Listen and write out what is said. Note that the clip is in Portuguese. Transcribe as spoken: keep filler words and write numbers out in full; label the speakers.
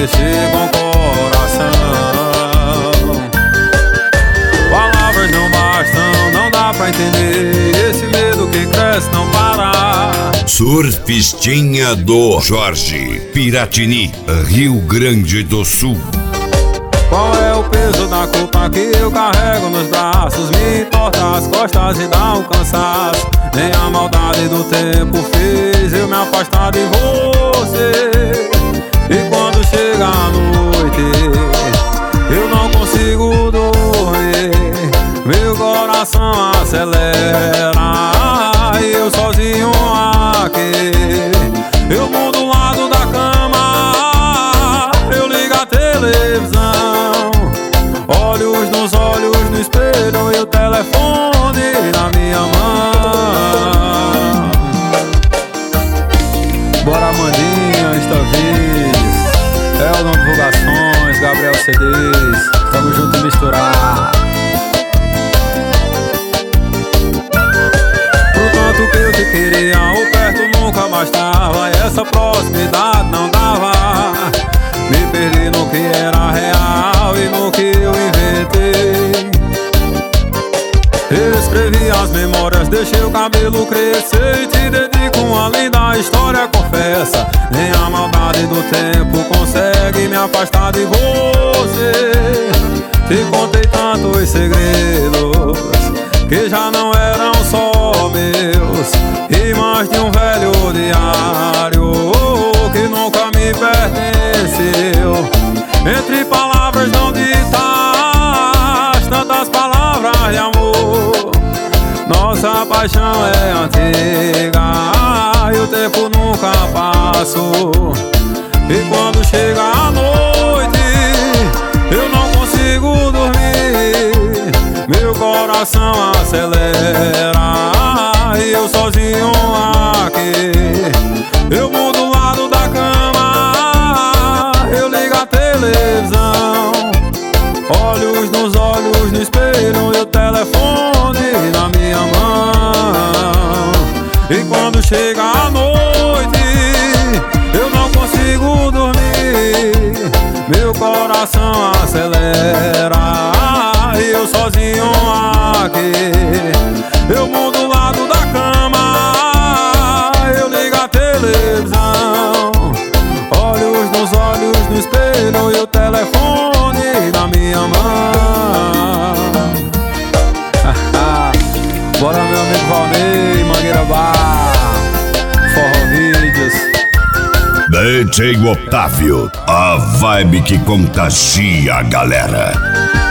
Speaker 1: mexe com o coração. Palavras não bastam, não dá pra entender esse medo que cresce, não para.
Speaker 2: Surfistinha do Jorge, Piratini, Rio Grande do Sul.
Speaker 1: Qual é o peso da culpa que eu carrego nos braços? Me entorta as costas e dá um cansaço. Nem a maldade do tempo fez eu me afastar de você. E quando chega a noite eu não consigo dormir, meu coração acelera e eu sozinho aqui. Eu mudo o lado da cama, eu ligo a televisão, olhos nos olhos no espelho e o telefone na minha mão. Bora Mandinha, Instavídeos, Eldon Divulgações, Gabriel C Ds, tamo junto e misturar. Pro tanto que eu te queria, o perto nunca bastava, e essa proximidade não dava. Me perdi no que era real e no que eu inventei. Eu escrevi as memórias, deixei o cabelo crescer e te dedico uma linda história, confessa. Nem a maldade do tempo consegue me afastar de você. Te contei tantos segredos que já não eram só meus, e mais de um velho diário que nunca me pertenceu. Entre palavras não ditas, tantas palavras de amor. Nossa paixão é antiga e o tempo nunca passou. E quando chega a noite eu não consigo dormir, meu coração acelera e eu sozinho aqui. Eu mudo o lado da cama, eu ligo a televisão, olhos nos olhos no espelho e o telefone na minha mão. E quando chega a noite eu não consigo dormir, meu coração acelera e eu sozinho aqui. Eu mudo o lado da cama, eu ligo a televisão, olhos nos olhos no espelho e o telefone na minha mão. Bora meu amigo Valnei, Mangueira Bar, Forró Vídeos.
Speaker 2: D J Otávio, a vibe que contagia a galera.